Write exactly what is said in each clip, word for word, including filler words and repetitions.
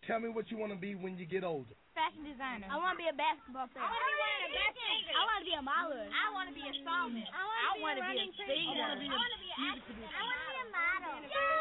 Tell me what you want to be when you get older. Fashion designer. I want to be a basketball player. I want to be one of the best singers. I want to be a model. I want to be a psalmist. I want to be a singer. I want to be a music producer. I want to be a model.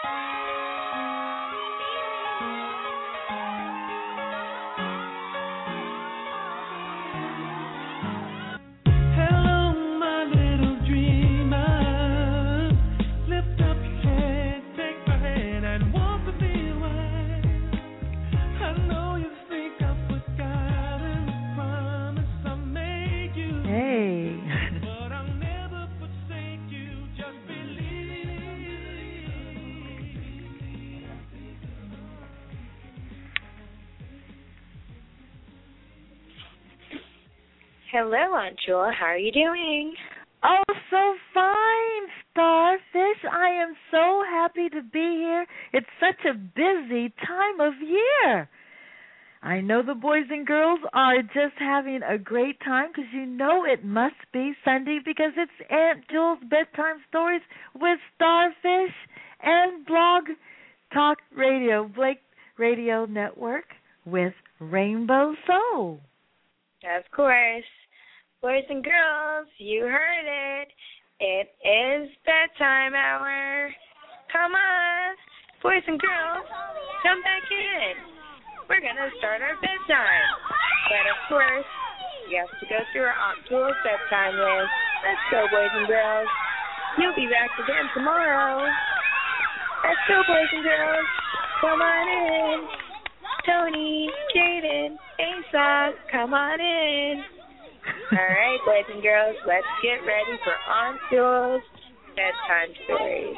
Hello, Aunt Jewel. How are you doing? Oh, so fine, Starfish. I am so happy to be here. It's such a busy time of year. I know the boys and girls are just having a great time because you know it must be Sunday because it's Aunt Jewel's Bedtime Stories with Starfish and Blog Talk Radio, Blake Radio Network with Rainbow Soul. Of course. Boys and girls, you heard it. It is bedtime hour. Come on. Boys and girls, come back in. We're going to start our bedtime. But, of course, you have to go through our Aunt Jewel's bedtime list. Let's go, boys and girls. You'll be back again tomorrow. Let's go, boys and girls. Come on in. Tony, Jaden, Asa, come on in. All right, boys and girls, let's get ready for Aunt Jewel's Bedtime Stories.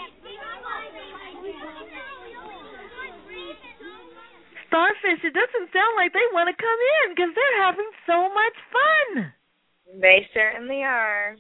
Starfish, it doesn't sound like they want to come in because they're having so much fun. They certainly are.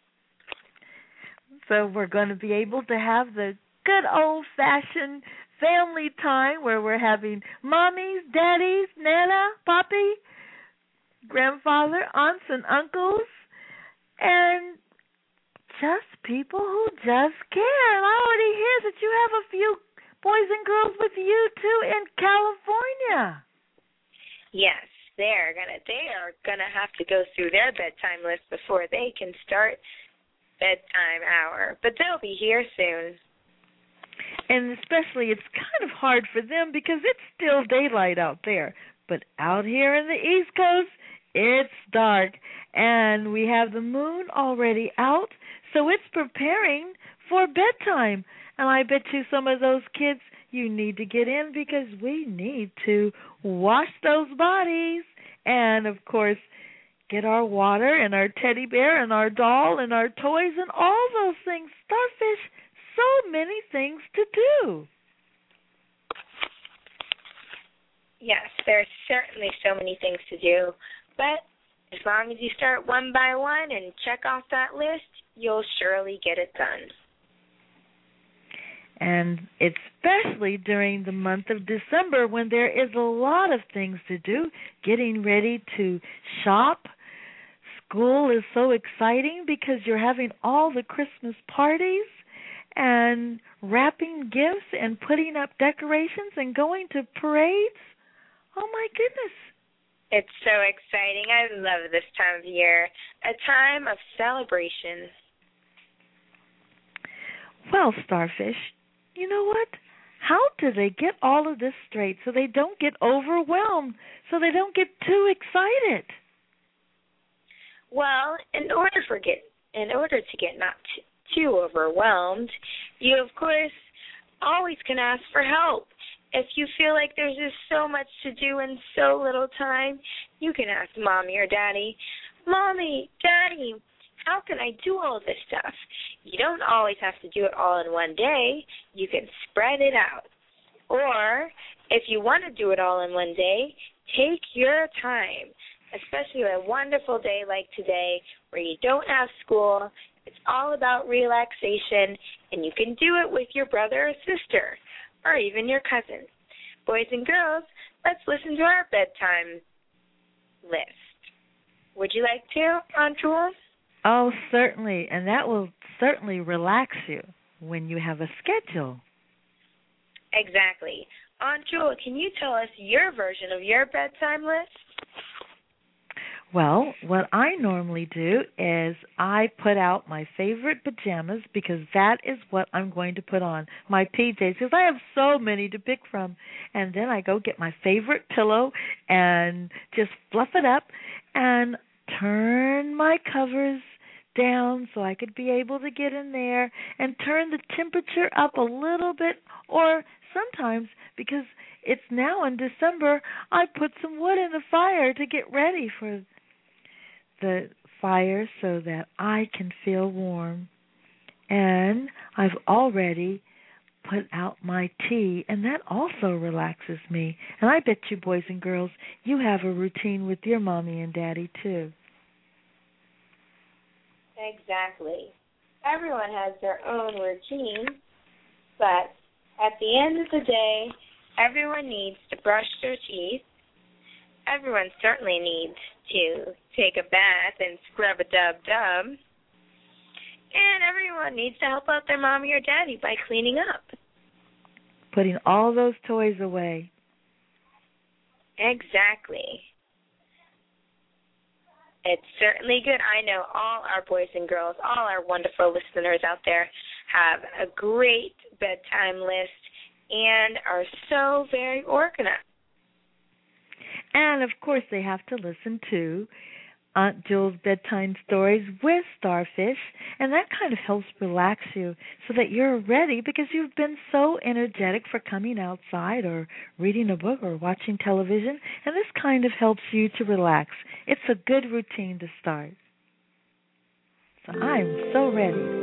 So we're going to be able to have the good old-fashioned family time where we're having mommies, daddies, Nana, Poppy, grandfather, aunts and uncles, and just people who just care. And I already hear that you have a few boys and girls with you too in California. Yes, they're gonna they are gonna have to go through their bedtime list before they can start bedtime hour. But they'll be here soon. And especially it's kind of hard for them because it's still daylight out there. But out here in the East Coast, it's dark, and we have the moon already out, so it's preparing for bedtime. And I bet you some of those kids, you need to get in because we need to wash those bodies and, of course, get our water and our teddy bear and our doll and our toys and all those things. Starfish, so many things to do. Yes, there's certainly so many things to do. But as long as you start one by one and check off that list, you'll surely get it done. And especially during the month of December when there is a lot of things to do, getting ready to shop. School is so exciting because you're having all the Christmas parties and wrapping gifts and putting up decorations and going to parades. Oh, my goodness. It's so exciting. I love this time of year, a time of celebration. Well, Starfish, you know what? How do they get all of this straight so they don't get overwhelmed, so they don't get too excited? Well, in order for get in order to get not t- too overwhelmed, you of course always can ask for help. If you feel like there's just so much to do in so little time, you can ask Mommy or Daddy, Mommy, Daddy, how can I do all this stuff? You don't always have to do it all in one day. You can spread it out. Or if you want to do it all in one day, take your time, especially a wonderful day like today where you don't have school. It's all about relaxation, and you can do it with your brother or sister or even your cousin. Boys and girls, let's listen to our bedtime list. Would you like to, Aunt Jewel? Oh, certainly, and that will certainly relax you when you have a schedule. Exactly. Aunt Jewel, can you tell us your version of your bedtime list? Well, what I normally do is I put out my favorite pajamas because that is what I'm going to put on, my P Js, because I have so many to pick from. And then I go get my favorite pillow and just fluff it up and turn my covers down so I could be able to get in there and turn the temperature up a little bit, or sometimes, because it's now in December, I put some wood in the fire to get ready for the fire so that I can feel warm. And I've already put out my tea, and that also relaxes me. And I bet you, boys and girls, you have a routine with your mommy and daddy, too. Exactly. Everyone has their own routine, but at the end of the day, everyone needs to brush their teeth. Everyone certainly needs to take a bath and scrub a dub-dub. And everyone needs to help out their mommy or daddy by cleaning up. Putting all those toys away. Exactly. It's certainly good. I know all our boys and girls, all our wonderful listeners out there have a great bedtime list and are so very organized. And, of course, they have to listen to Aunt Jewel's Bedtime Stories with Starfish, and that kind of helps relax you so that you're ready because you've been so energetic for coming outside or reading a book or watching television, and this kind of helps you to relax. It's a good routine to start. So I'm so ready.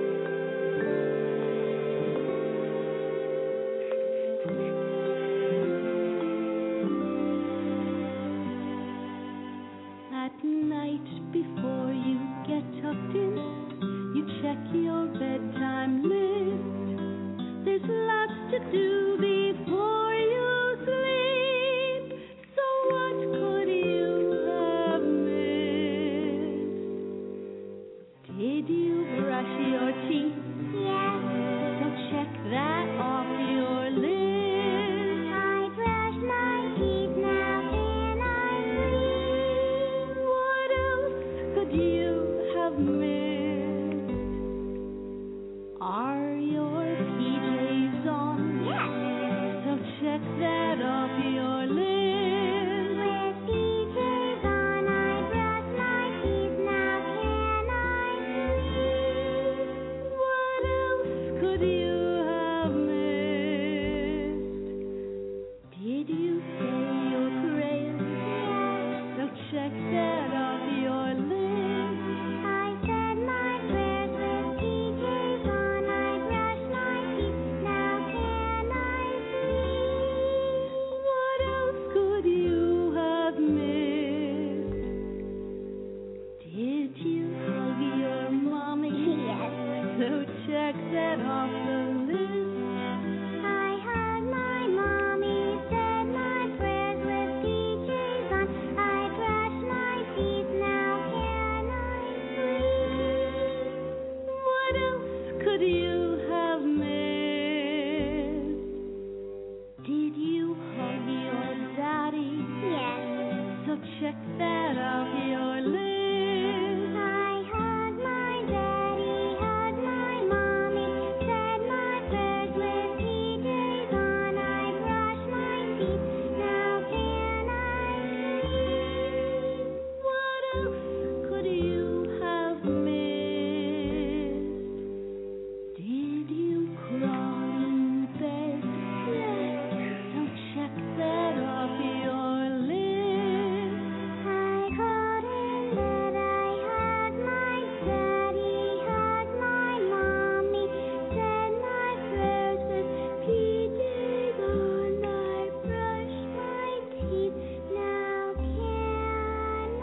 Before you get tucked in, you check your bedtime list. There's lots to do before you sleep. So what could you have missed? Did you brush your teeth? Yes. So check that off your list. I brush my teeth, now can I sleep? What else could you have missed? Are your P Js on? Yes. So check that off your list. With P Js on, I brush my teeth, now can I sleep? What else could you have missed? Did you say your prayers? Yes. So check that off your list. I said my prayers with P Js on, I brush my teeth, now can I sleep? What else could you have missed? Did you hug your mommy? Yes. So check that off the list. I hugged my mommy, said my prayers with P Js on, I brush my teeth, now can I sleep? What else could you have missed? Did you hug your daddy? Yes. So check that off your list. I hugged my daddy, hugged my mommy, said my prayers with P Js on, I brush my teeth, now can I sleep? What else could you have missed? Did you crawl in bed? Yes. So check that off your list. I crawled in bed, I hugged my daddy, hugged my mommy, said my prayers with P Js on, I brushed my teeth, now can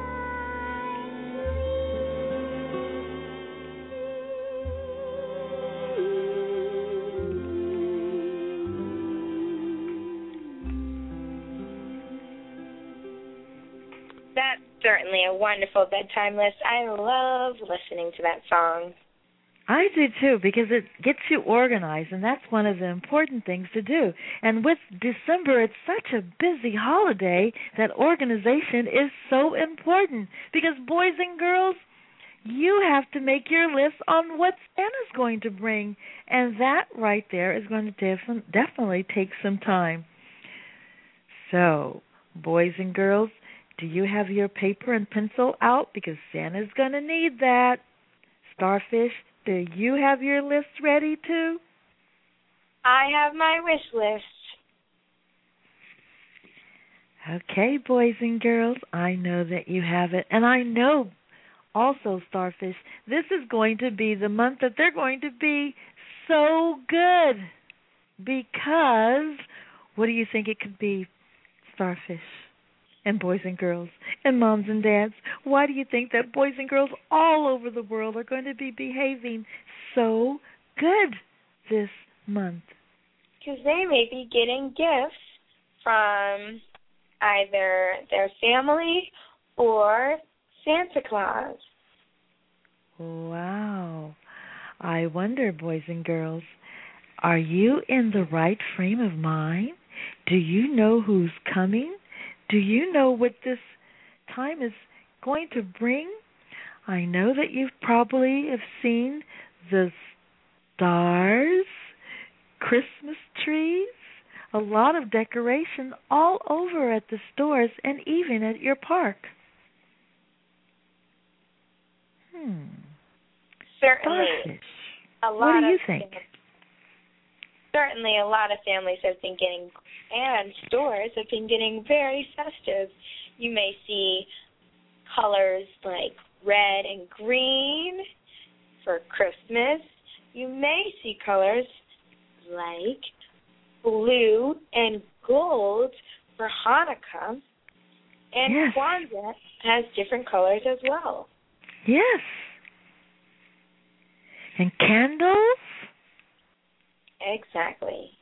That's certainly a wonderful bedtime list. I love listening to that song. I do too, because it gets you organized, and that's one of the important things to do. And with December, it's such a busy holiday that organization is so important, because boys and girls, you have to make your list on what Santa's going to bring, and that right there is going to def- definitely take some time. So, boys and girls, do you have your paper and pencil out? Because Santa's going to need that. Starfish, do you have your list ready too? I have my wish list. Okay, boys and girls, I know that you have it. And I know also, Starfish, this is going to be the month that they're going to be so good. Because, what do you think it could be, Starfish? And boys and girls, and moms and dads, why do you think that boys and girls all over the world are going to be behaving so good this month? Because they may be getting gifts from either their family or Santa Claus. Wow. I wonder, boys and girls, are you in the right frame of mind? Do you know who's coming? Do you know what this time is going to bring? I know that you probably have seen the stars, Christmas trees, a lot of decoration all over at the stores and even at your park. Hmm. Certainly. Starfish, A lot what do you of think? Fam- certainly a lot of families have been getting, and stores have been getting very festive. You may see colors like red and green for Christmas. You may see colors like blue and gold for Hanukkah. And Yes. Kwanzaa has different colors as well. Yes. And candles? Exactly.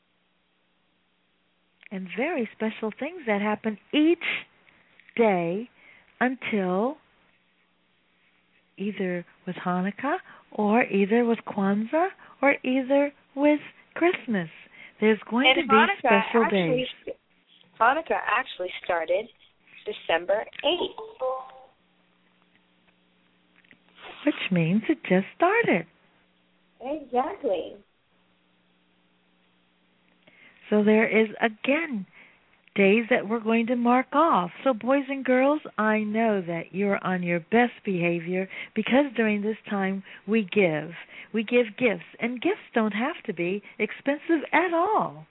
And very special things that happen each day until either with Hanukkah or either with Kwanzaa or either with Christmas. There's going and to be Hanukkah special actually, days. Hanukkah actually started December eighth. Which means it just started. Exactly. So there is, again, days that we're going to mark off. So boys and girls, I know that you're on your best behavior because during this time we give. We give gifts, and gifts don't have to be expensive at all.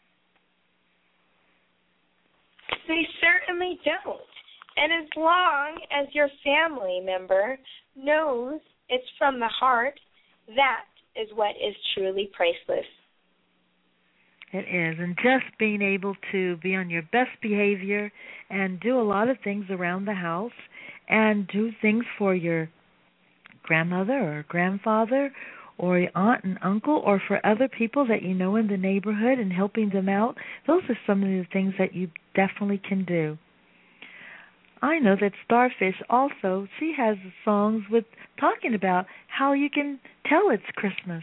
They certainly don't. And as long as your family member knows it's from the heart, that is what is truly priceless. It is. And just being able to be on your best behavior and do a lot of things around the house and do things for your grandmother or grandfather or your aunt and uncle or for other people that you know in the neighborhood and helping them out, those are some of the things that you definitely can do. I know that Starfish also, she has songs with talking about how you can tell it's Christmas.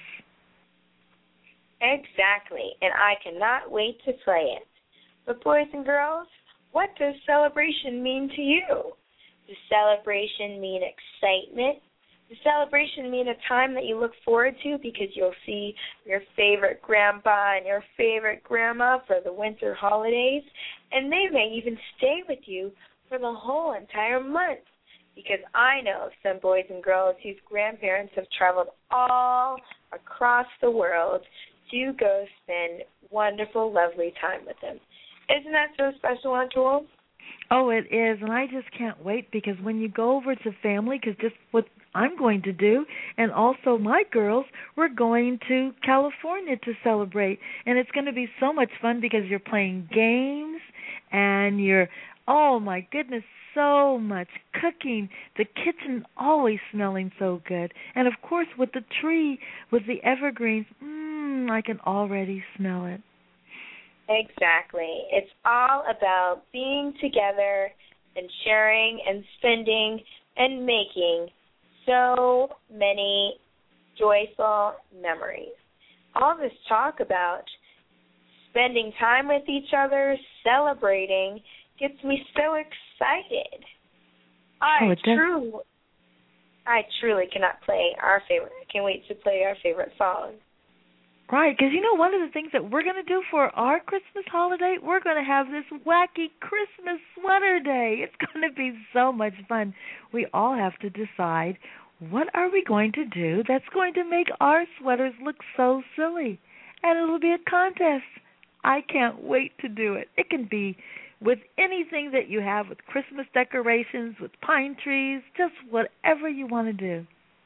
Exactly, and I cannot wait to play it. But boys and girls, what does celebration mean to you? Does celebration mean excitement? Does celebration mean a time that you look forward to because you'll see your favorite grandpa and your favorite grandma for the winter holidays? And they may even stay with you for the whole entire month, because I know some boys and girls whose grandparents have traveled all across the world to go spend wonderful, lovely time with them. Isn't that so special, Aunt Jewel? Oh, it is, and I just can't wait because when you go over to family, because just what I'm going to do, and also my girls, we're going to California to celebrate, and it's going to be so much fun because you're playing games and you're, oh my goodness, so much cooking, the kitchen always smelling so good, and of course with the tree, with the evergreens, mmm, I can already smell it. Exactly. It's all about being together and sharing and spending and making so many joyful memories. All this talk about spending time with each other, celebrating, gets me so excited. I Oh, it does. true, I truly cannot play our favorite. I can't wait to play our favorite song. Right, because you know one of the things that we're going to do for our Christmas holiday, we're going to have this wacky Christmas sweater day. It's going to be so much fun. We all have to decide what are we going to do that's going to make our sweaters look so silly. And it'll be a contest. I can't wait to do it. It can be with anything that you have, with Christmas decorations, with pine trees, just whatever you want to do.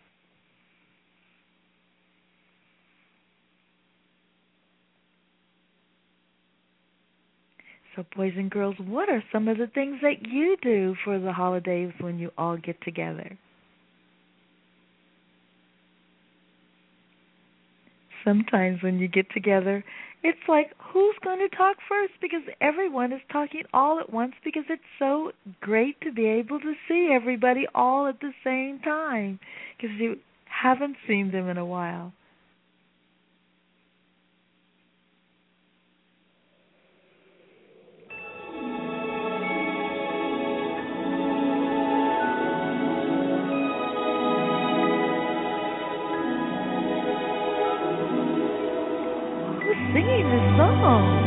So, boys and girls, what are some of the things that you do for the holidays when you all get together? Sometimes when you get together, it's like, who's going to talk first? Because everyone is talking all at once because it's so great to be able to see everybody all at the same time because you haven't seen them in a while. Singing this song.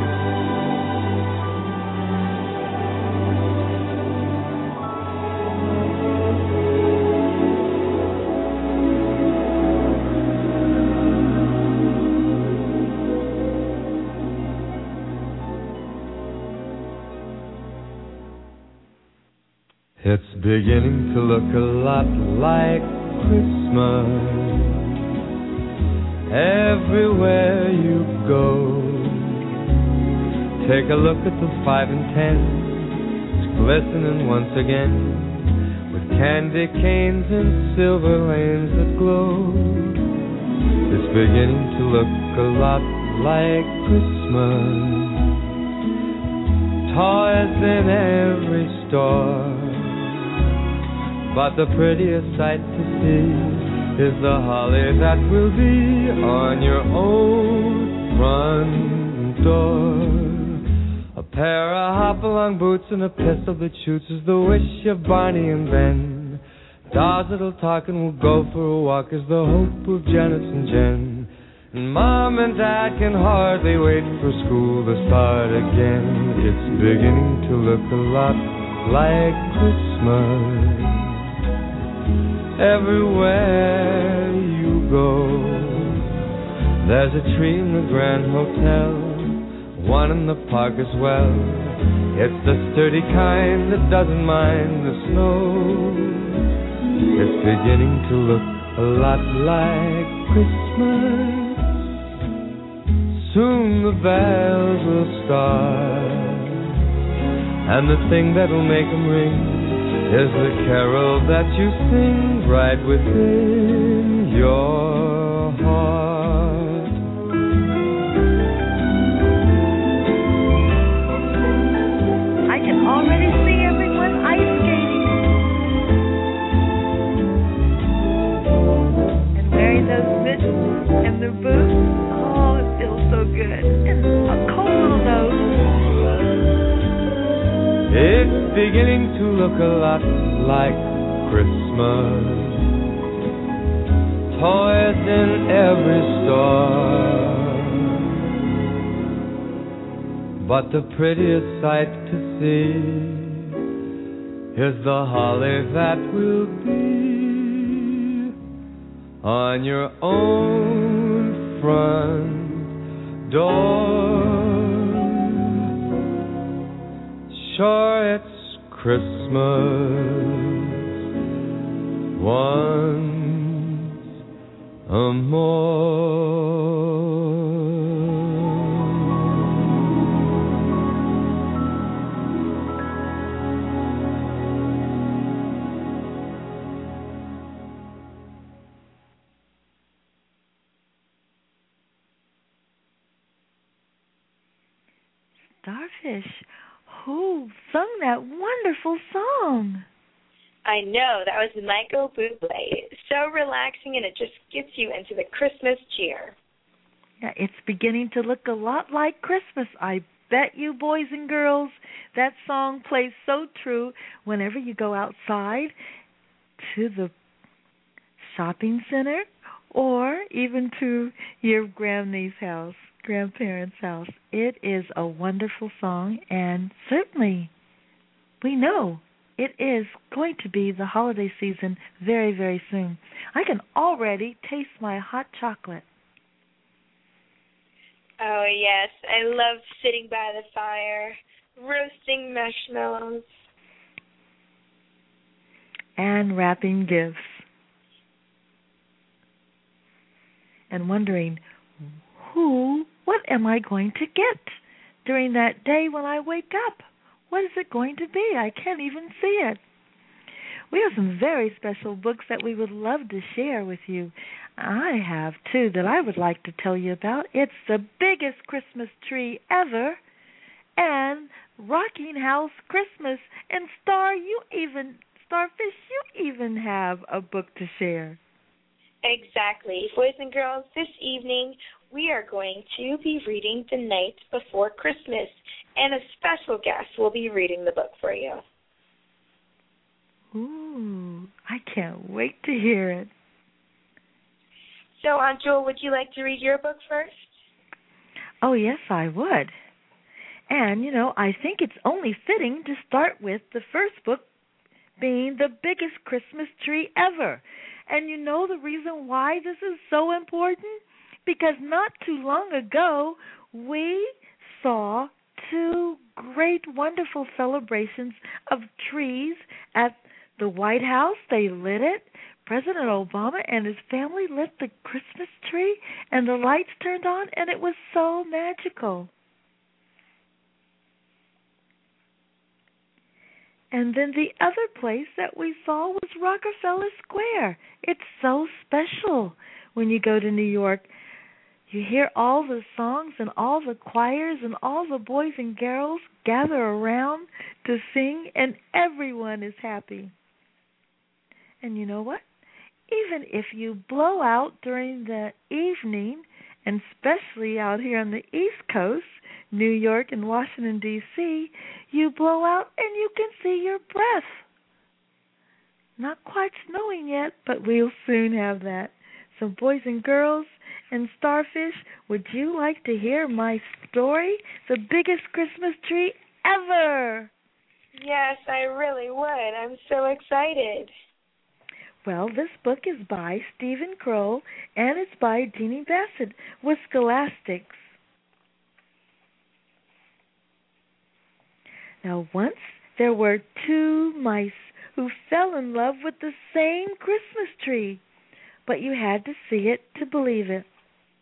It's beginning to look a lot like Christmas everywhere you go. Take a look at the five and ten, it's glistening once again with candy canes and silver lanes that glow. It's beginning to look a lot like Christmas. Toys in every store, but the prettiest sight to see is the holly that will be on your own front door. A pair of hop-along boots and a pistol that shoots is the wish of Barney and Ben. Dolls that'll talk and will go for a walk is the hope of Janice and Jen. And Mom and Dad can hardly wait for school to start again. It's beginning to look a lot like Christmas everywhere you go. There's a tree in the Grand Hotel, one in the park as well. It's the sturdy kind that doesn't mind the snow. It's beginning to look a lot like Christmas. Soon the bells will start, and the thing that'll make them ring is the carol that you sing right within your heart. I can already see everyone ice skating and wearing those mitts and their boots. Oh, it feels so good. And a cold little nose. It's beginning to look a lot like Christmas. Toys in every store, but the prettiest sight to see is the holly that will be on your own front door. Sure, it's Christmas once a more. Starfish, who sung that wonderful song? I know, that was Michael Bublé so relaxing, and it just gets you into the Christmas cheer. Yeah, it's beginning to look a lot like Christmas. I bet you, boys and girls, that song plays so true whenever you go outside to the shopping center or even to your granny's house, grandparents' house. It is a wonderful song, and certainly we know it is going to be the holiday season very, very soon. I can already taste my hot chocolate. Oh, yes. I love sitting by the fire, roasting marshmallows. And wrapping gifts. And wondering, who, what am I going to get during that day when I wake up? What is it going to be? I can't even see it. We have some very special books that we would love to share with you. I have two that I would like to tell you about. It's The Biggest Christmas Tree Ever and Rocking House Christmas. And Star, you even, Starfish, you even have a book to share. Exactly. Boys and girls, this evening we are going to be reading The Night Before Christmas, and a special guest will be reading the book for you. Ooh, I can't wait to hear it. So, Aunt Jewel, would you like to read your book first? Oh, yes, I would. And, you know, I think it's only fitting to start with the first book being The Biggest Christmas Tree Ever. And you know the reason why this is so important? Because not too long ago, we saw two great, wonderful celebrations of trees at the White House. They lit it. President Obama and his family lit the Christmas tree, and the lights turned on, and it was so magical. And then the other place that we saw was Rockefeller Square. It's so special when you go to New York. You hear all the songs and all the choirs and all the boys and girls gather around to sing, and everyone is happy. And you know what? Even if you blow out during the evening, and especially out here on the East Coast, New York and Washington, D C, you blow out and you can see your breath. Not quite snowing yet, but we'll soon have that. So boys and girls and Starfish, would you like to hear my story, The Biggest Christmas Tree Ever? Yes, I really would. I'm so excited. Well, this book is by Stephen Kroll, and it's by Jeannie Bassett with Scholastics. Now, once there were two mice who fell in love with the same Christmas tree, but you had to see it to believe it.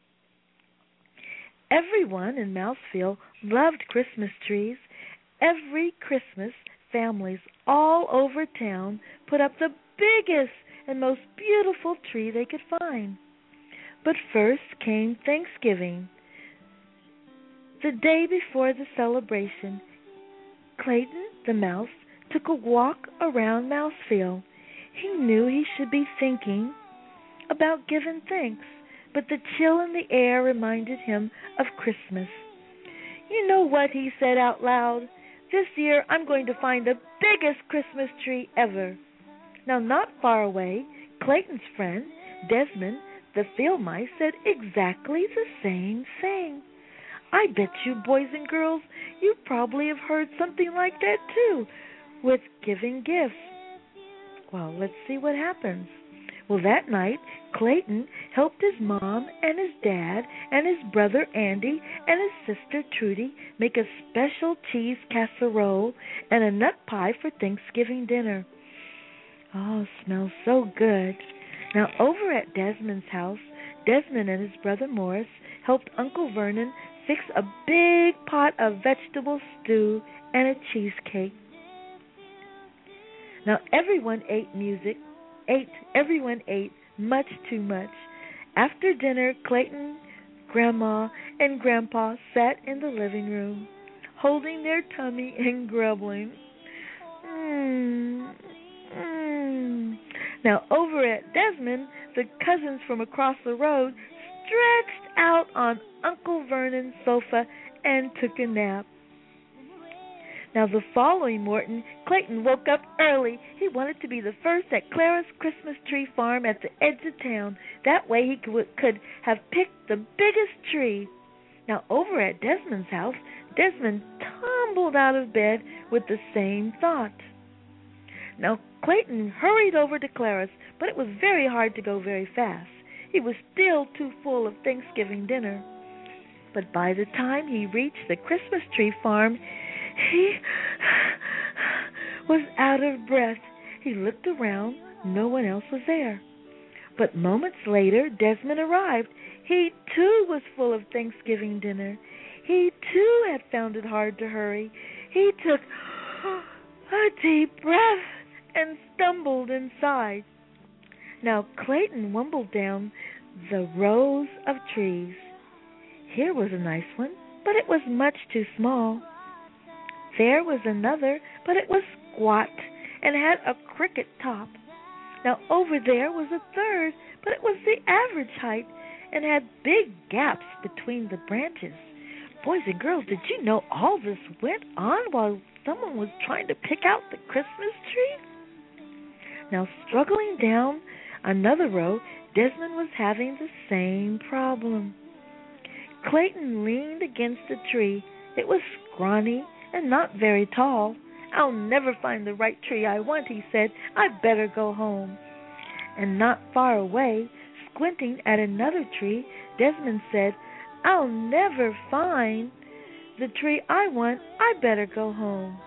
Everyone in Mousefield loved Christmas trees. Every Christmas, families all over town put up the biggest and most beautiful tree they could find. But first came Thanksgiving. The day before the celebration, Clayton the mouse took a walk around Mousefield. He knew he should be thinking about giving thanks, but the chill in the air reminded him of Christmas. You know what, he said out loud, this year I'm going to find the biggest Christmas tree ever. Now, not far away, Clayton's friend, Desmond, the field mice, said exactly the same thing. I bet you, boys and girls, you probably have heard something like that too, with giving gifts. Well, let's see what happens. Well, that night, Clayton helped his mom and his dad and his brother Andy and his sister Trudy make a special cheese casserole and a nut pie for Thanksgiving dinner. Oh, smells so good. Now, over at Desmond's house, Desmond and his brother Morris helped Uncle Vernon fix a big pot of vegetable stew and a cheesecake. Now, everyone ate music, ate, everyone ate much too much. After dinner, Clayton, Grandma, and Grandpa sat in the living room, holding their tummy and grumbling. Mmm, mmm. Now, over at Desmond, the cousins from across the road stretched out on Uncle Vernon's sofa and took a nap. Now, the following morning, Clayton woke up early. He wanted to be the first at Clara's Christmas tree farm at the edge of town. That way he could, could have picked the biggest tree. Now, over at Desmond's house, Desmond tumbled out of bed with the same thought. Now, Clayton hurried over to Clara's, but it was very hard to go very fast. He was still too full of Thanksgiving dinner. But by the time he reached the Christmas tree farm, he was out of breath. He looked around. No one else was there. But moments later, Desmond arrived. He, too, was full of Thanksgiving dinner. He, too, had found it hard to hurry. He took a deep breath and stumbled inside. Now, Clayton wumbled down the rows of trees. Here was a nice one, but it was much too small. There was another, but it was squat and had a crooked top. Now, over there was a third, but it was the average height and had big gaps between the branches. Boys and girls, did you know all this went on while someone was trying to pick out the Christmas tree? Now, struggling down another row, Desmond was having the same problem. Clayton leaned against the tree. It was scrawny and not very tall. I'll never find the right tree I want, he said. I'd better go home. And not far away, squinting at another tree, Desmond said, I'll never find the tree I want. I'd better go home.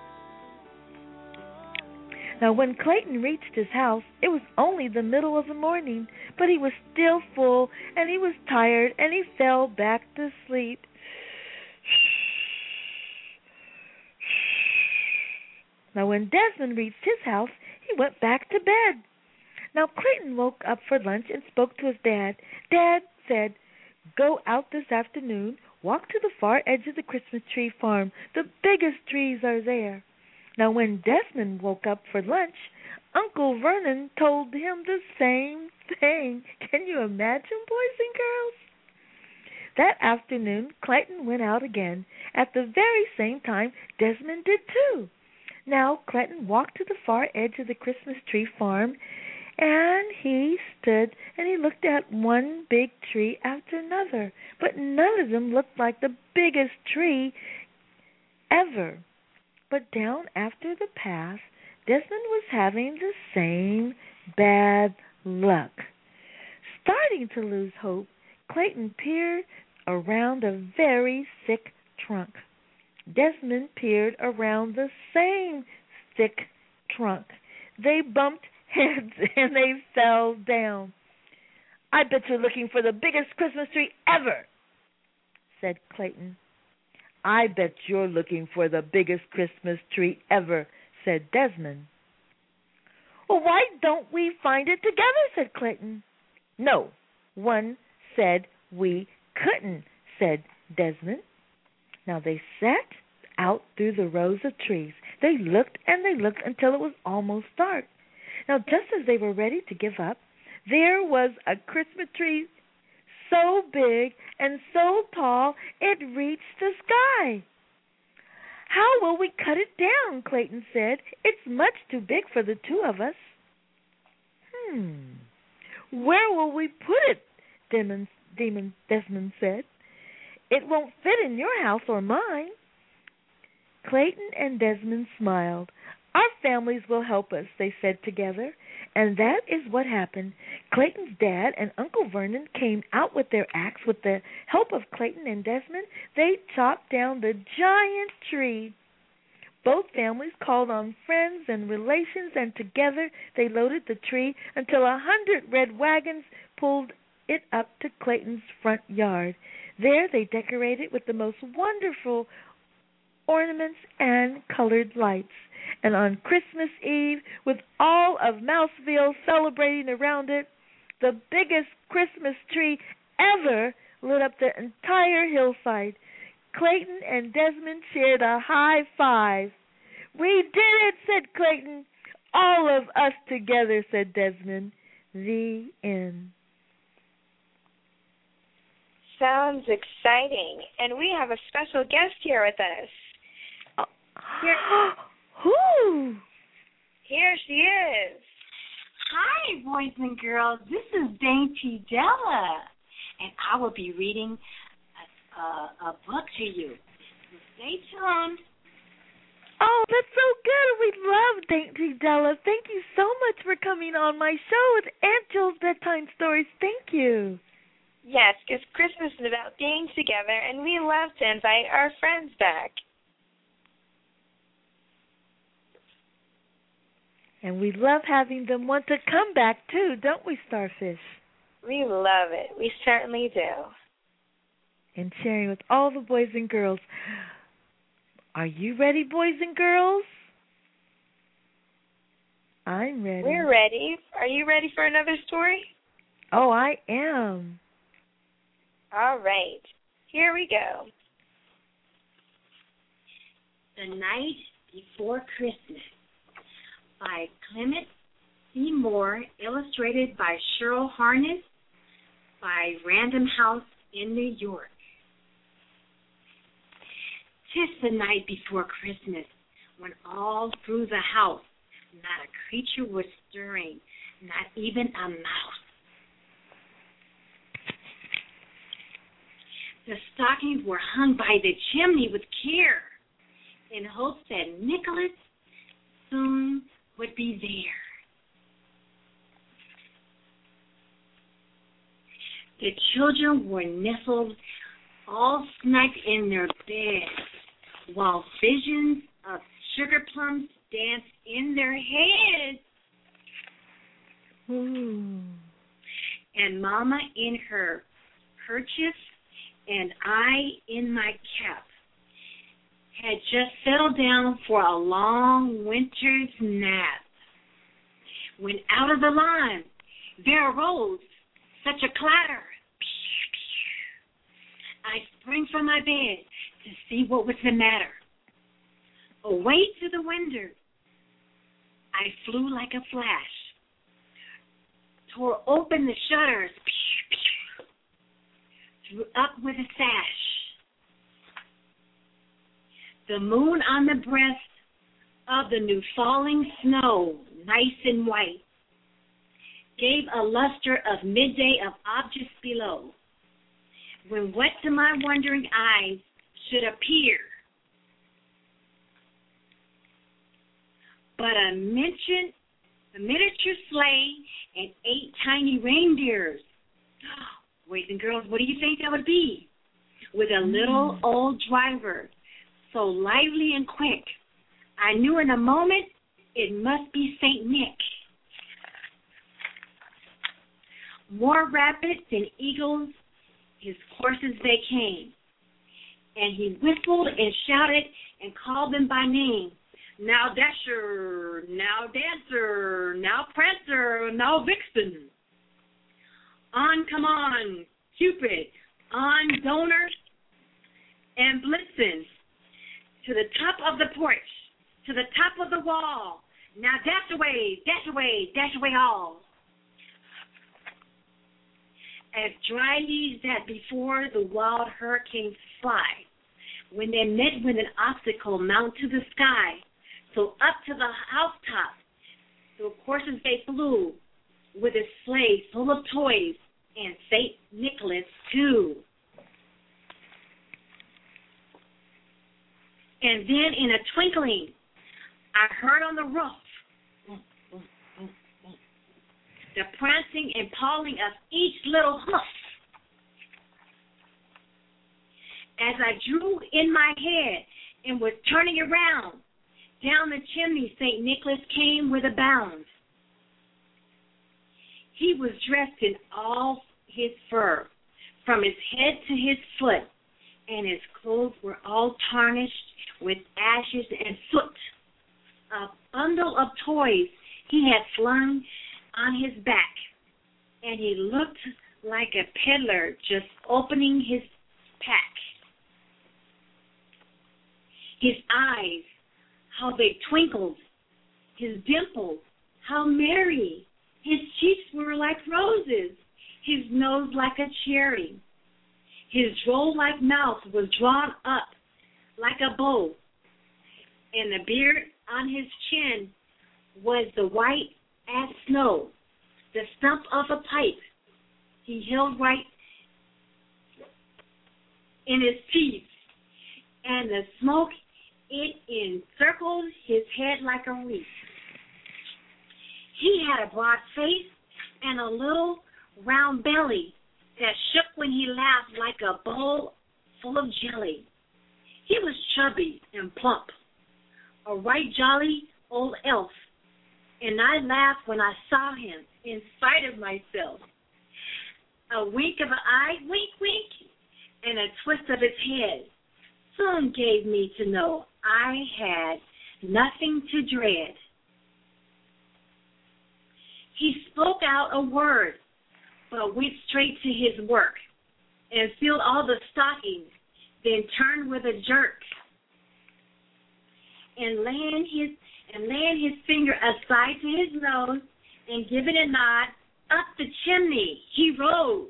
Now, when Clayton reached his house, it was only the middle of the morning, but he was still full, and he was tired, and he fell back to sleep. Now, when Desmond reached his house, he went back to bed. Now, Clayton woke up for lunch and spoke to his dad. Dad said, go out this afternoon, walk to the far edge of the Christmas tree farm. The biggest trees are there. Now, when Desmond woke up for lunch, Uncle Vernon told him the same thing. Can you imagine, boys and girls? That afternoon, Clayton went out again. At the very same time, Desmond did too. Now, Clayton walked to the far edge of the Christmas tree farm, and he stood and he looked at one big tree after another, but none of them looked like the biggest tree ever. But down after the path, Desmond was having the same bad luck. Starting to lose hope, Clayton peered around a very thick trunk. Desmond peered around the same thick trunk. They bumped heads and they fell down. I bet you're looking for the biggest Christmas tree ever, said Clayton. I bet you're looking for the biggest Christmas tree ever, said Desmond. Well, why don't we find it together, said Clayton. No, one said we couldn't, said Desmond. Now they sat out through the rows of trees. They looked and they looked until it was almost dark. Now, just as they were ready to give up, there was a Christmas tree so big and so tall it reached the sky. How will we cut it down? Clayton said. It's much too big for the two of us. Hmm. Where will we put it? Demon, Demon Desmond said. It won't fit in your house or mine. Clayton and Desmond smiled. Our families will help us, they said together. And that is what happened. Clayton's dad and Uncle Vernon came out with their axe. With the help of Clayton and Desmond, they chopped down the giant tree. Both families called on friends and relations, and together they loaded the tree until a hundred red wagons pulled it up to Clayton's front yard. There they decorated with the most wonderful ornaments and colored lights. And on Christmas Eve, with all of Mouseville celebrating around it, the biggest Christmas tree ever lit up the entire hillside. Clayton and Desmond shared a high five. We did it, said Clayton. all of us together, said Desmond. The end. Sounds exciting. And we have a special guest here with us. Here, Who? here she is. Hi, boys and girls. This is Dainty Della, and I will be reading a, a, a book to you. Stay tuned. Oh, that's so good. We love Dainty Della. Thank you so much for coming on my show with Aunt Jill's Bedtime Stories. Thank you. Yes, because Christmas is about being together, and we love to invite our friends back. And we love having them want to come back, too, don't we, Starfish? We love it. We certainly do. And sharing with all the boys and girls. Are you ready, boys and girls? I'm ready. We're ready. Are you ready for another story? Oh, I am. All right. Here we go. The Night Before Christmas by Clement C. Moore, illustrated by Cheryl Harness, by Random House in New York. Tis the night before Christmas, when all through the house not a creature was stirring, not even a mouse. The stockings were hung by the chimney with care, in hopes that Nicholas soon would be there. The children were nestled all snug in their beds, while visions of sugar plums danced in their heads. Ooh. And Mama in her kerchief and I in my cap had just settled down for a long winter's nap, when out of the line there arose such a clatter. I sprang from my bed to see what was the matter. Away to the window I flew like a flash, tore open the shutters, threw up with a sash. The moon on the breast of the new falling snow, nice and white, gave a luster of midday of objects below, when what to my wondering eyes should appear but a miniature, a miniature sleigh and eight tiny reindeers. Boys and girls, what do you think that would be? With a little mm. old driver, so lively and quick, I knew in a moment it must be Saint Nick. More rapid than eagles, his courses they came, and he whistled and shouted and called them by name. Now Dasher, now Dancer, now Prancer, now Vixen. On, come on, Cupid, on, Donner, and Blitzen. To the top of the porch, to the top of the wall. Now dash away, dash away, dash away all. As dry leaves that before the wild hurricanes fly, when they met with an obstacle mount to the sky, so up to the housetop, so courses they flew, with a sleigh full of toys, and Saint Nicholas too. And then in a twinkling, I heard on the roof the prancing and pawing of each little hoof. As I drew in my head and was turning around, down the chimney Saint Nicholas came with a bound. He was dressed in all his fur, from his head to his foot, and his clothes were all tarnished with ashes and soot. A bundle of toys he had flung on his back, and he looked like a peddler just opening his pack. His eyes, how they twinkled, his dimples, how merry. His cheeks were like roses, his nose like a cherry. His droll-like mouth was drawn up like a bow, and the beard on his chin was the white as snow. The stump of a pipe he held right in his teeth, and the smoke, it encircled his head like a wreath. He had a broad face and a little round belly that shook when he laughed like a bowl full of jelly. He was chubby and plump, a right jolly old elf, and I laughed when I saw him in spite of myself. A wink of an eye, wink, wink, and a twist of his head soon gave me to know I had nothing to dread. He spoke out a word, but went straight to his work and filled all the stockings, then turned with a jerk and laying his and laying his finger aside to his nose and giving a nod, up the chimney he rose.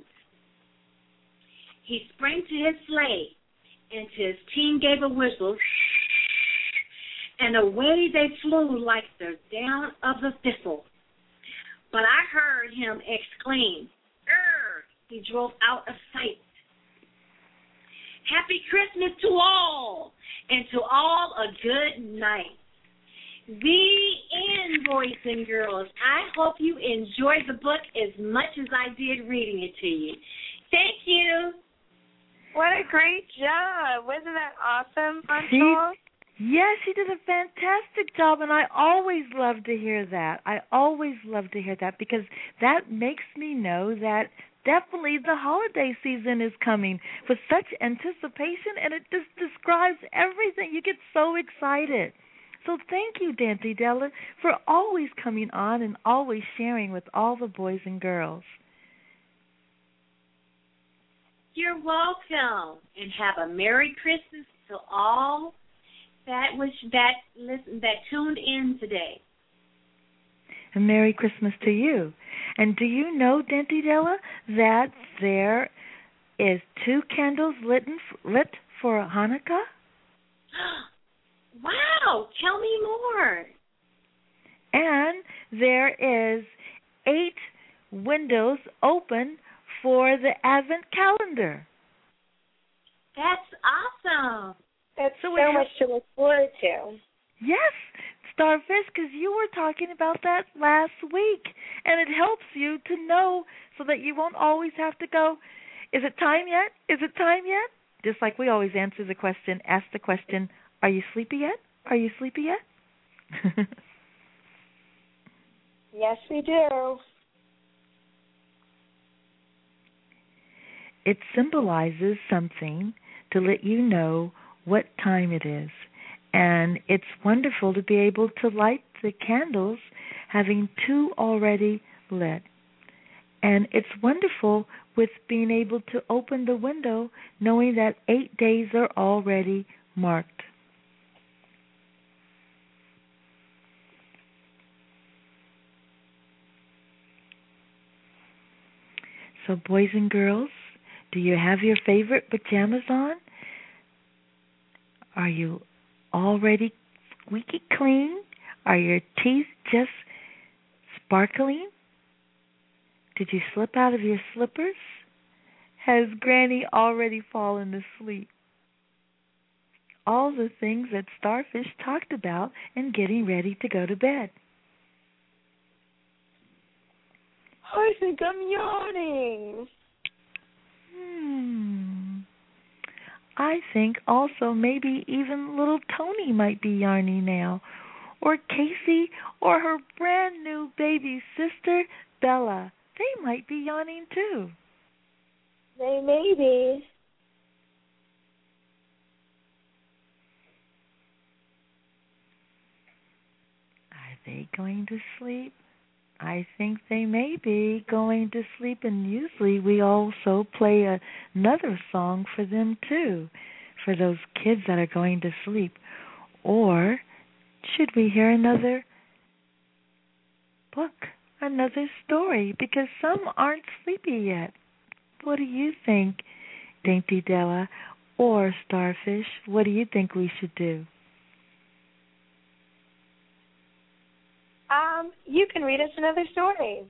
He sprang to his sleigh, and to his team gave a whistle, and away they flew like the down of the thistle. But I heard him exclaim, "Err!" He drove out of sight. Happy Christmas to all, and to all a good night. The end, boys and girls. I hope you enjoyed the book as much as I did reading it to you. Thank you. What a great job. Wasn't that awesome, She, Anshul? yes, she did a fantastic job, and I always love to hear that. I always love to hear that because that makes me know that definitely the holiday season is coming with such anticipation, and it just describes everything. You get so excited. So thank you, Dante Della, for always coming on and always sharing with all the boys and girls. You're welcome, and have a Merry Christmas to all that was that listen that tuned in today. And Merry Christmas to you. And do you know, Dante Della, that there is two candles lit, in, lit for Hanukkah? Wow! Tell me more. And there is eight windows open for the Advent calendar. That's awesome. That's So so, it much to look forward to. Yes, Starfish, because you were talking about that last week, and it helps you to know so that you won't always have to go, is it time yet? Is it time yet? Just like we always answer the question, ask the question, are you sleepy yet? Are you sleepy yet? Yes, we do. It symbolizes something to let you know what time it is. And it's wonderful to be able to light the candles, having two already lit. And it's wonderful with being able to open the window, knowing that eight days are already marked. So, boys and girls, do you have your favorite pajamas on? Are you already squeaky clean? Are your teeth just sparkling? Did you slip out of your slippers? Has Granny already fallen asleep? All the things that Starfish talked about in getting ready to go to bed. I think I'm yawning. Hmm. I think also maybe even little Tony might be yarning now. Or Casey or her brand new baby sister, Bella. They might be yawning too. They may be. Are they going to sleep? I think they may be going to sleep, and usually we also play a, another song for them too, for those kids that are going to sleep. Or should we hear another book, another story, because some aren't sleepy yet. What do you think, Dainty Della or Starfish? What do you think we should do? Um, you can read us another story.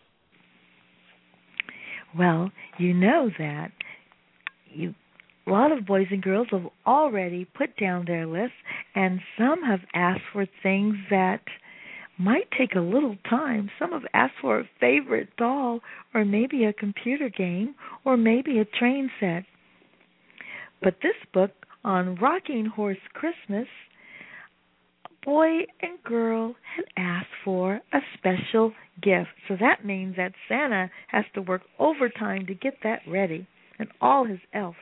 Well, you know that you, a lot of boys and girls have already put down their lists, and some have asked for things that might take a little time. Some have asked for a favorite doll, or maybe a computer game, or maybe a train set. But this book on Rocking Horse Christmas, a boy and girl had asked for a special gift. So that means that Santa has to work overtime to get that ready, and all his elves.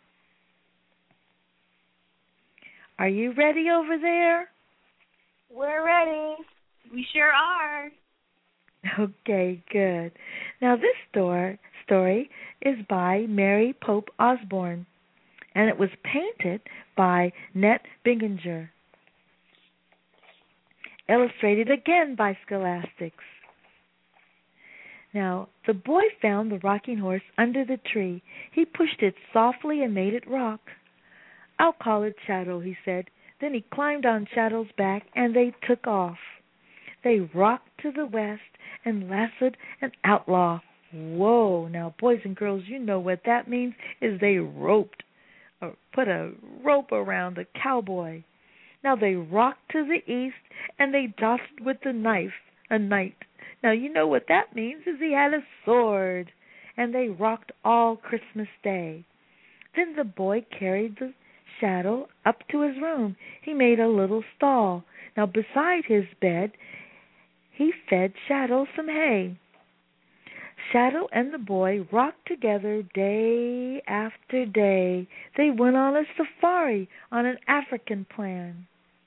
Are you ready over there? We're ready. We sure are. Okay, good. Now this store, story is by Mary Pope Osborne, and it was painted by Nett Binginger. Illustrated again by Scholastics. Now, the boy found the rocking horse under the tree. He pushed it softly and made it rock. "I'll call it Shadow," he said. Then he climbed on Shadow's back, and they took off. They rocked to the west and lassoed an outlaw. Whoa! Now, boys and girls, you know what that means is they roped or put a rope around a cowboy. Now they rocked to the east, and they jostled with the knife, a knight. Now you know what that means is he had a sword, and they rocked all Christmas Day. Then the boy carried the Shadow up to his room. He made a little stall. Now beside his bed, he fed Shadow some hay. Shadow and the boy rocked together day after day. They went on a safari on an African plan.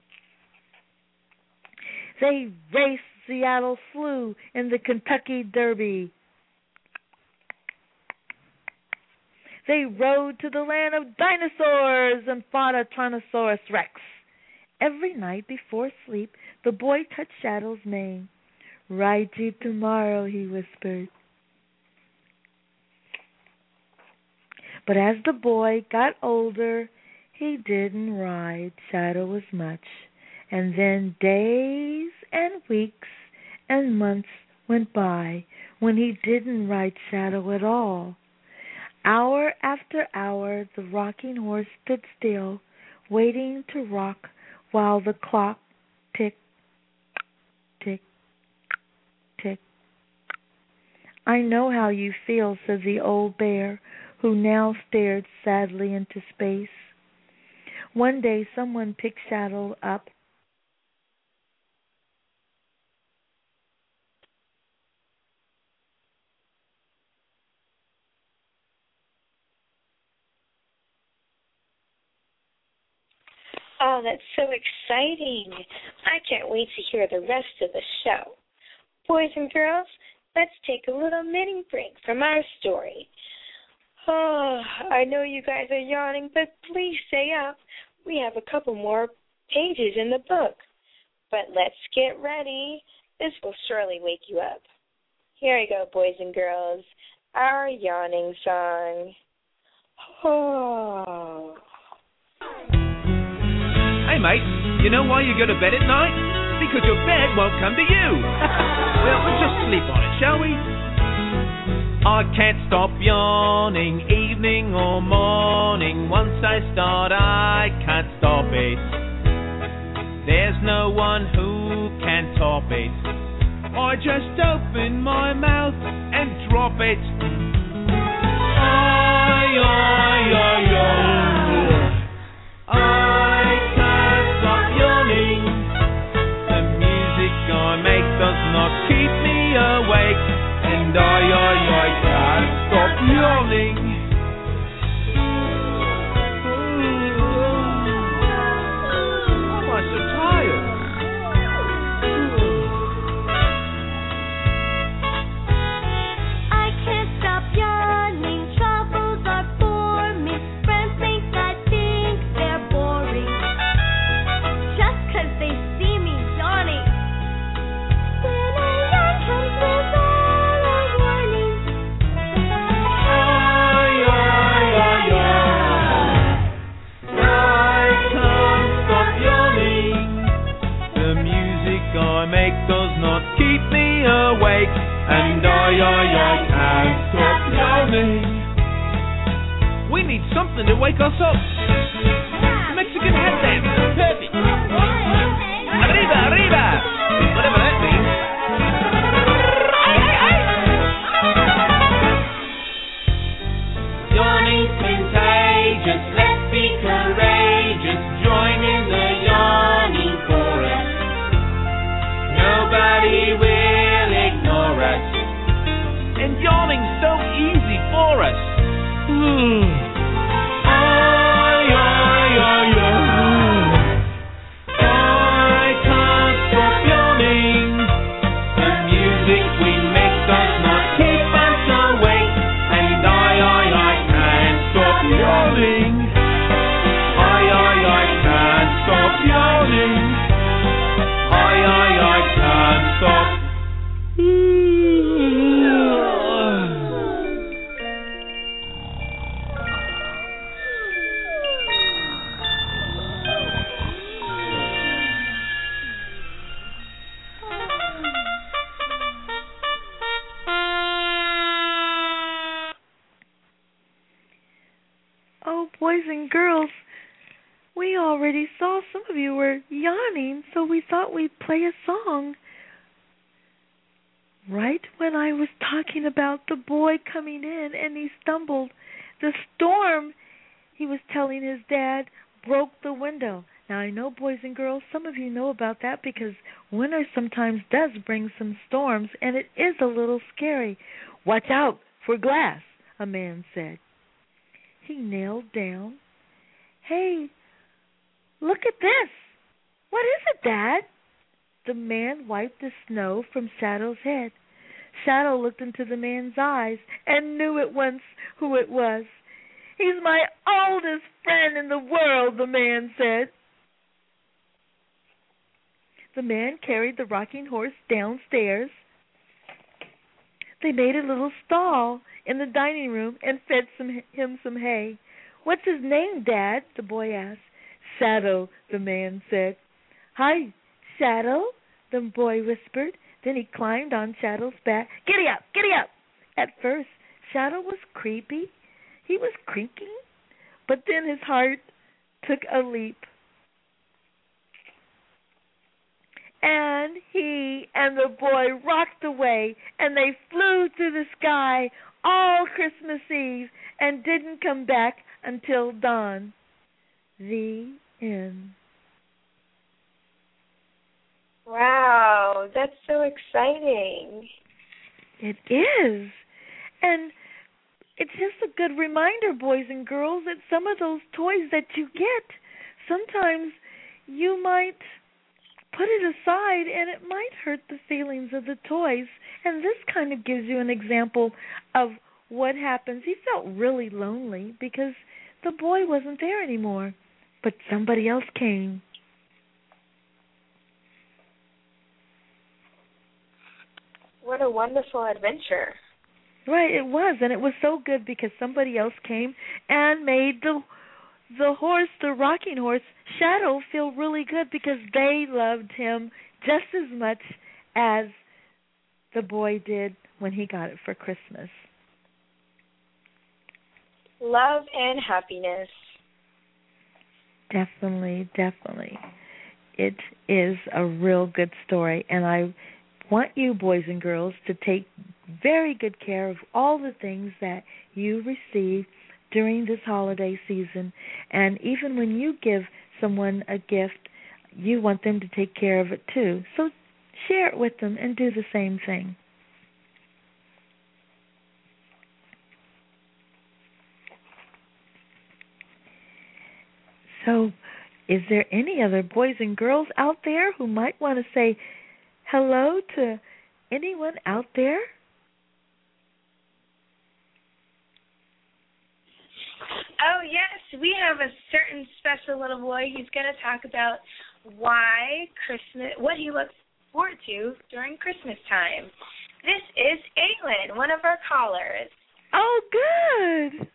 They raced Seattle Slew in the Kentucky Derby. They rode to the land of dinosaurs and fought a Tyrannosaurus Rex. Every night before sleep, the boy touched Shadow's mane. "Ride you tomorrow," he whispered. But as the boy got older, he didn't ride Shadow as much. And then days and weeks and months went by when he didn't ride Shadow at all. Hour after hour, the rocking horse stood still, waiting to rock while the clock ticked, tick, tick. "I know how you feel," said the old bear, who now stared sadly into space. One day someone picked Shadow up. Oh, that's so exciting. I can't wait to hear the rest of the show. Boys and girls, let's take a little mini break from our story. Oh, I know you guys are yawning, but please stay up. We have a couple more pages in the book. But let's get ready. This will surely wake you up. Here we go, boys and girls. Our yawning song. Oh. Hey, mate, you know why you go to bed at night? Because your bed won't come to you. Well, let's just sleep on it, shall we? I can't stop yawning, evening or morning. Once I start, I can't stop it. There's no one who can top it. I just open my mouth and drop it. I, I, I, I, I can't stop yawning. The music I make does not keep me awake. And I, I, I can't stop yawning. Why am I so tired? I can't stop yawning, troubles are for me. Friends think I think they're boring, just 'cause they see me yawning. When I yawn from keep me awake, and I, I, I can't stop yawning. We need something to wake us up. The Mexican head dance, perfect. Arriba, arriba, whatever that means. Yawning's contagious, let's be courageous, join in the yawning chorus. Nobody will ignore us, and yawning's so easy for us. Hmm. Ay, ay, ay, ay. I can't stop yawning. The music we make does not keep us awake, and I, I, I can't stop yawning. I, I, I can't stop yawning. I, I, I can't stop. Oh, boys and girls, we already saw some of you were yawning, so we thought we'd play a song. Right when I was talking about the boy coming in and he stumbled, the storm, he was telling his dad, broke the window. Now, I know, boys and girls, some of you know about that because winter sometimes does bring some storms, and it is a little scary. Watch out for glass, a man said. He knelt down. Hey, look at this. What is it, Dad? The man wiped the snow from Shadow's head. Shadow looked into the man's eyes and knew at once who it was. He's my oldest friend in the world, the man said. The man carried the rocking horse downstairs. They made a little stall in the dining room and fed some, him some hay. What's his name, Dad? The boy asked. Shadow, the man said. Hi, Shadow, the boy whispered. Then he climbed on Shadow's back. Giddy up, giddy up. At first, Shadow was creepy. He was creaking, but then his heart took a leap. And he and the boy rocked away, and they flew through the sky all Christmas Eve and didn't come back until dawn. The end. Wow, that's so exciting. It is. And it's just a good reminder, boys and girls, that some of those toys that you get, sometimes you might put it aside and it might hurt the feelings of the toys. And this kind of gives you an example of what happens. He felt really lonely because the boy wasn't there anymore, but somebody else came. What a wonderful adventure. Right, it was, and it was so good because somebody else came and made the the horse, the rocking horse, Shadow, feel really good because they loved him just as much as the boy did when he got it for Christmas. Love and happiness. Definitely, definitely. It is a real good story, and I want you, boys and girls, to take very good care of all the things that you receive during this holiday season. And even when you give someone a gift, you want them to take care of it too. So share it with them and do the same thing. So is there any other boys and girls out there who might want to say hello to anyone out there? Oh, yes, we have a certain special little boy. He's going to talk about why Christmas, what he looks forward to during Christmas time. This is Aylin, one of our callers. Oh, good.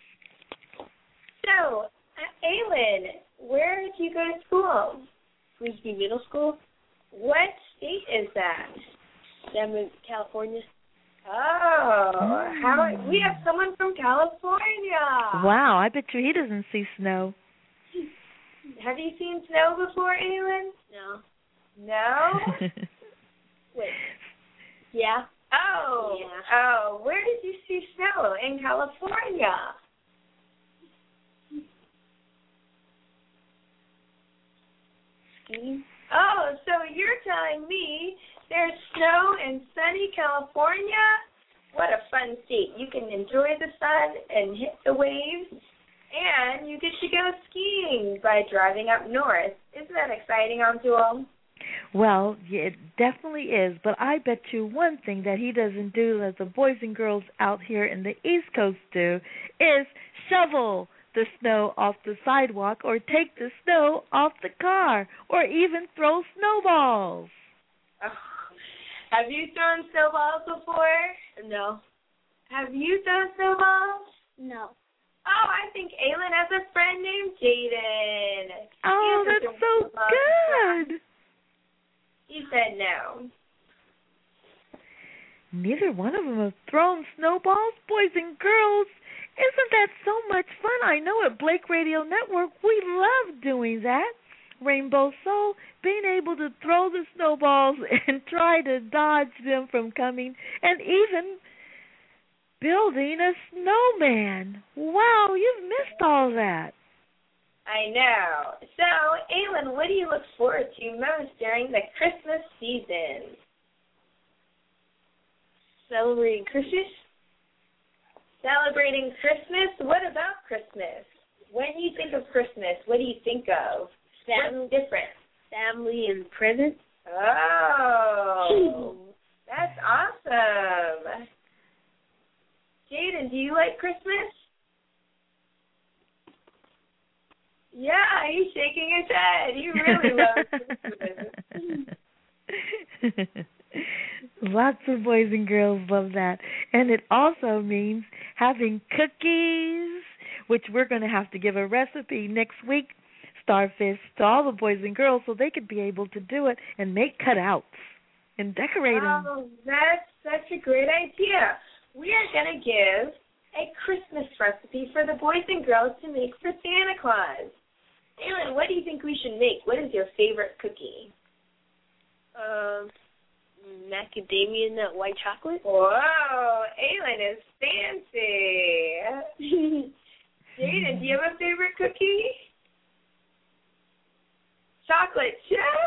So, uh, Aylin, where did you go to school? Frisbee Middle School. What state is that? I'm in California. Oh, Mm. how we have someone from California. Wow, I bet you he doesn't see snow. Have you seen snow before, Aylin? No. No? Wait. Yeah. Oh. Yeah. Oh, where did you see snow? In California. Skiing? Oh, so you're telling me there's snow in sunny California? What a fun state. You can enjoy the sun and hit the waves, and you get to go skiing by driving up north. Isn't that exciting, Abdul? Well, yeah, it definitely is, but I bet you one thing that he doesn't do that the boys and girls out here in the East Coast do is shovel the snow off the sidewalk or take the snow off the car or even throw snowballs. Oh. Have you thrown snowballs before? No. Have you thrown snowballs? No. Oh, I think Aylin has a friend named Jaden. Oh, that's so good. He said no. Neither one of them have thrown snowballs, boys and girls. Isn't that so much fun? I know at Blake Radio Network we love doing that. Rainbow Soul, being able to throw the snowballs and try to dodge them from coming, and even building a snowman. Wow, you've missed all that. I know. So, Aylin, what do you look forward to most during the Christmas season? Celebrating Christmas? Celebrating Christmas? What about Christmas? When you think of Christmas, what do you think of? Family. What's different? Family and presents. Oh, that's awesome. Jaden, do you like Christmas? Yeah, he's shaking his head. He really loves Christmas. Lots of boys and girls love that. And it also means having cookies, which we're going to have to give a recipe next week, Starfish, to all the boys and girls so they could be able to do it and make cutouts and decorate them. Oh, that's such a great idea. We are going to give a Christmas recipe for the boys and girls to make for Santa Claus. Aylin, what do you think we should make? What is your favorite cookie? Um, macadamia nut white chocolate. Whoa, Aylin is fancy. Jaden, do you have a favorite cookie? Chocolate chip?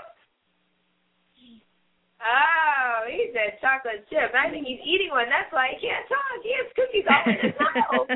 Oh, he said chocolate chip. I think he's eating one. That's why he can't talk. He has cookies all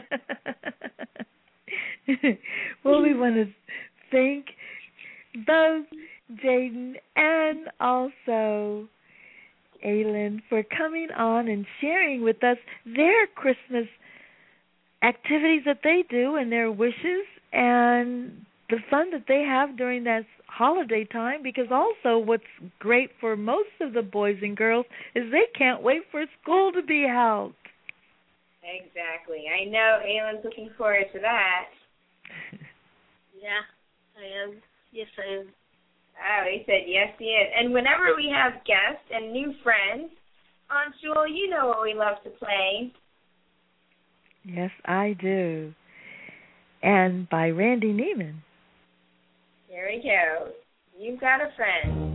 in his mouth. Well, we want to thank both Jaden and also Aylin for coming on and sharing with us their Christmas activities that they do and their wishes and the fun that they have during that holiday time, because also what's great for most of the boys and girls is they can't wait for school to be held. Exactly. I know Aylin's looking forward to that. Yeah, I am. Yes, I am. Oh, he said yes, he is. And whenever we have guests and new friends, Aunt Jewel, you know what we love to play. Yes, I do. And by Randy Neiman. Here we go. You've got a friend.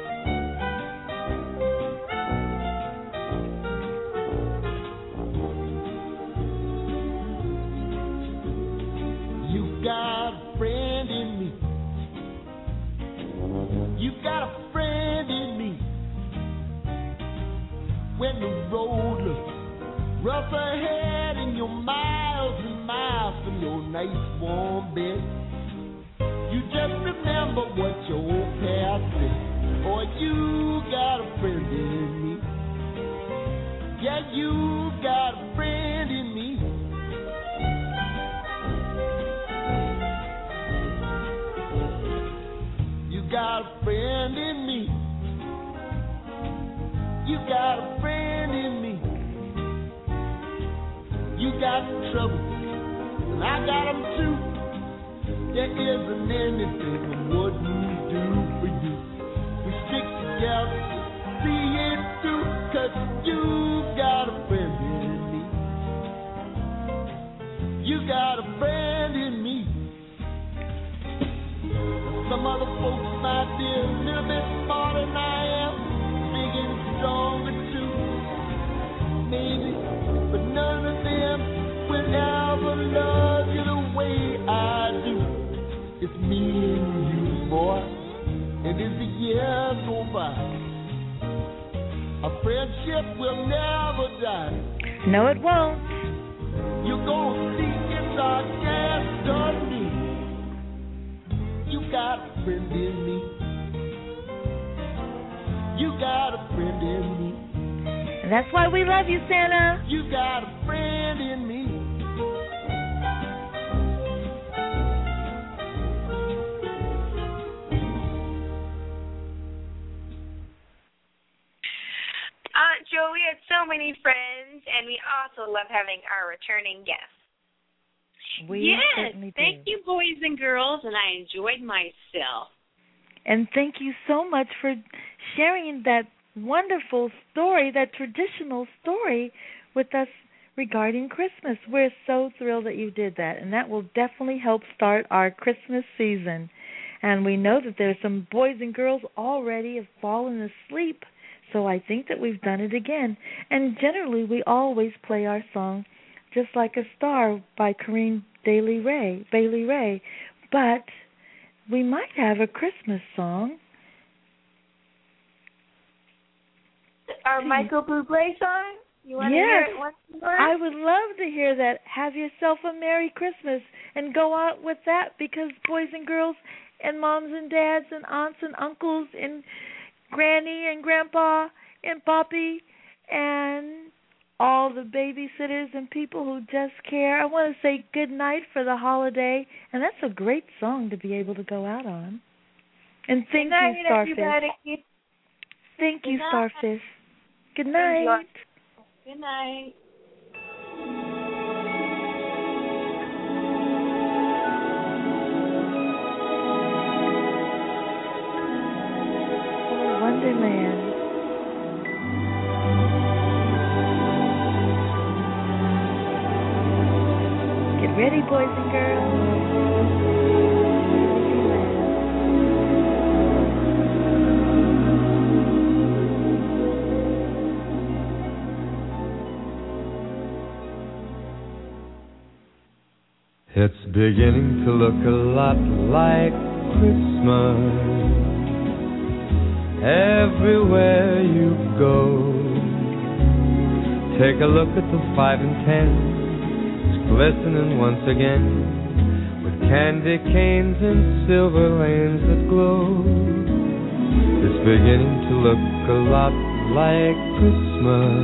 You've got a friend in me. You've got a friend in me. When the road looks rough ahead and you're miles and miles from your nice warm bed, you just remember what your old past said. Or you got a friend in me. Yeah, you got a friend in me. You got a friend in me. You got a friend in me. You got trouble, and I got them too. There isn't anything I wouldn't do for you. We stick together, see it through, 'cause but you got a friend in me. You got a friend in me. Some other folks might be a little bit smarter than I am, big and stronger too, maybe, but none of them will ever love you the way I do. It's me and you, boy, and as the years go by, our friendship will never die. No, it won't. You're gonna see it's our destiny. You got a friend in me. You got a friend in me. And that's why we love you, Santa. You got a friend in me. Aunt Joe, we had so many friends, and we also love having our returning guests. We yes, certainly do. thank you, boys and girls, and I enjoyed myself. And thank you so much for sharing that wonderful story, that traditional story with us regarding Christmas. We're so thrilled that you did that, and that will definitely help start our Christmas season. And we know that there's some boys and girls already have fallen asleep, so I think that we've done it again. And generally, we always play our song, Just Like a Star by Corinne Bailey Ray, Bailey Ray. But we might have a Christmas song. Our Michael Bublé song? You want to Yes, hear it once more? I would love to hear that. Have yourself a Merry Christmas and go out with that, because boys and girls and moms and dads and aunts and uncles and Granny and Grandpa and Poppy and all the babysitters and people who just care, I want to say good night for the holiday, and that's a great song to be able to go out on. And thank good night, you, Starfish. everybody. Thank Good you, night. Starfish. Good night. Good night. Wonderland. Get ready, boys and girls. It's beginning to look a lot like Christmas everywhere you go. Take a look at the five and ten, it's glistening once again with candy canes and silver lanes that glow. It's beginning to look a lot like Christmas.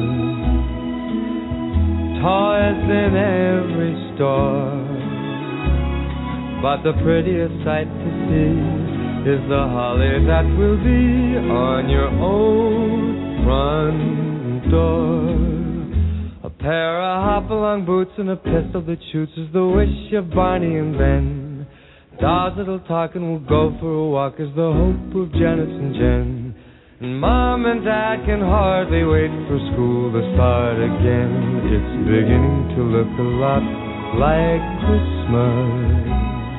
Toys in every store, but the prettiest sight to see is the holly that will be on your own front door. A pair of hop-along boots and a pistol that shoots is the wish of Barney and Ben. Dolls that'll talk and will go for a walk is the hope of Janice and Jen. And Mom and Dad can hardly wait for school to start again. It's beginning to look a lot like Christmas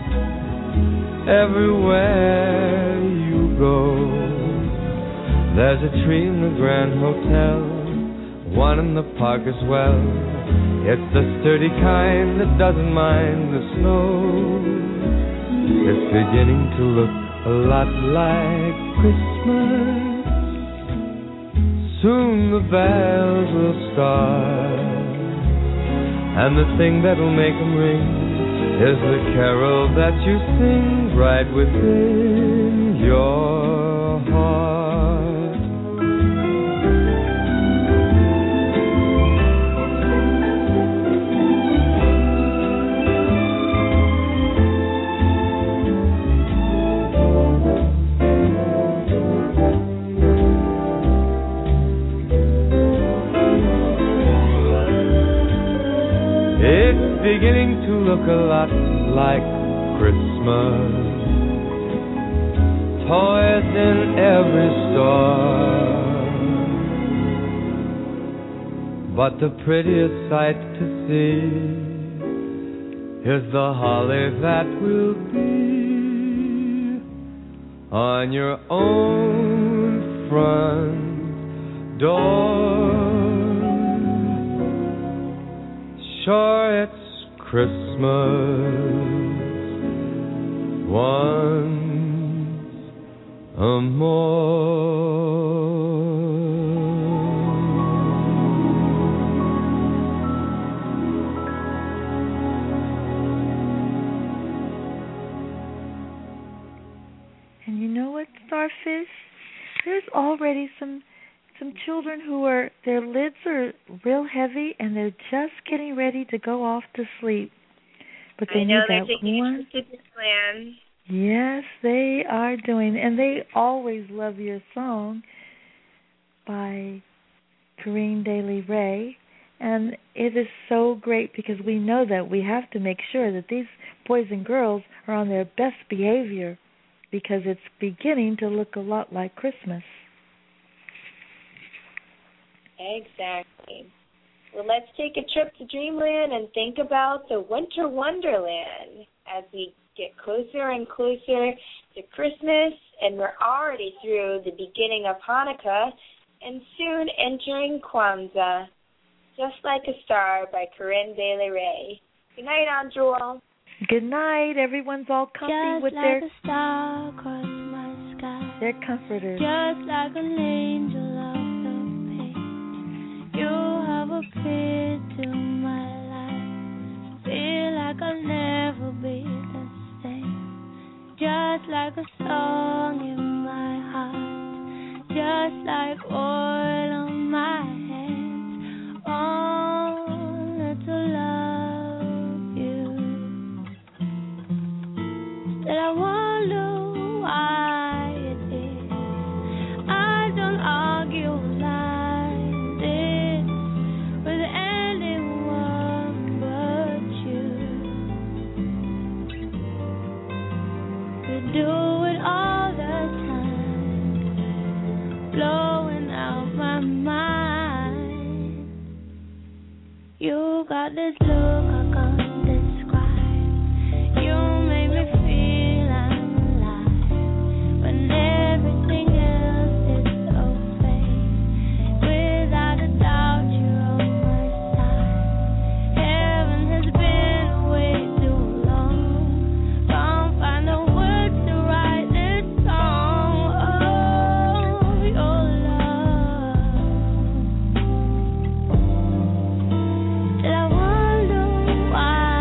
everywhere you go. There's a tree in the Grand Hotel, one in the park as well. It's the sturdy kind that doesn't mind the snow. It's beginning to look a lot like Christmas. Soon the bells will start, and the thing that'll make them ring is the carol that you sing right within your heart. It's beginning to look a lot like Christmas. Toys in every store, but the prettiest sight to see is the holly that will be on your own front door. Sure, it's Christmas once a more. And you know what, Starfish? There's already some some children who are, their lids are real heavy and they're just getting ready to go off to sleep. But they I know need they're that taking one. it to Disneyland. Yes, they are doing, and they always love your song by Corinne Daly Ray. And it is so great because we know that we have to make sure that these boys and girls are on their best behavior because it's beginning to look a lot like Christmas. Exactly. Well, let's take a trip to Dreamland and think about the Winter Wonderland as we get closer and closer to Christmas, and we're already through the beginning of Hanukkah and soon entering Kwanzaa. Just Like a Star by Corinne Daly Ray. Good night, Aunt Jewel. Good night. Everyone's all comfy Just with like their a star across my sky. their comforters. Just like an angel of the pain. You have appeared to my life. Feel like I'll never be the same. Just like a song in my heart. Just like oil on my hands. Only to love you. Still I wonder why it is I don't argue like this with anyone but you. You do it all the time, blowing out my mind. You got this look I can't describe. You make me feel I'm alive when everything else is so fake. Without a doubt, you're on my side. Heaven has been way too long. Can't find the words to write this song. Oh, your love. Till I wonder why.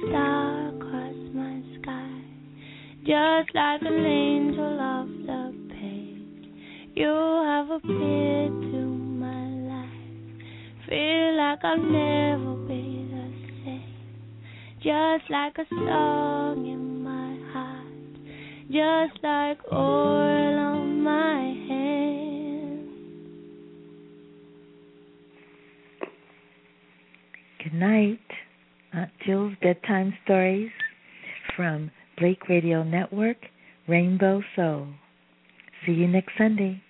star across my sky. Just like an angel off the page, you have appeared to my life. Feel like I'll never be the same. Just like a song in my heart, just like oil on my hand. Good night. Aunt Jill's Bedtime Stories from Blake Radio Network, Rainbow Soul. See you next Sunday.